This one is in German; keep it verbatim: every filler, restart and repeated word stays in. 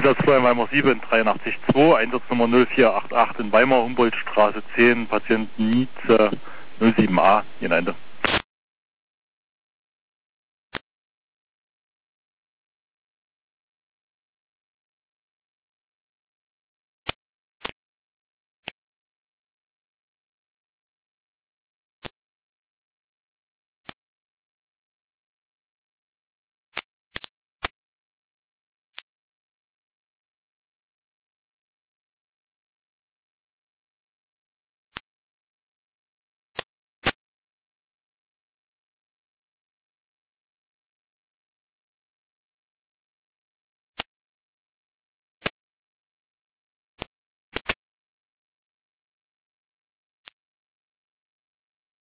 Einsatzfall in Weimar sieben, dreiundachtzig zwei, Einsatznummer null vier acht acht in Weimar, Humboldtstraße zehn, Patient Nietzsche null sieben a, Gemeinde.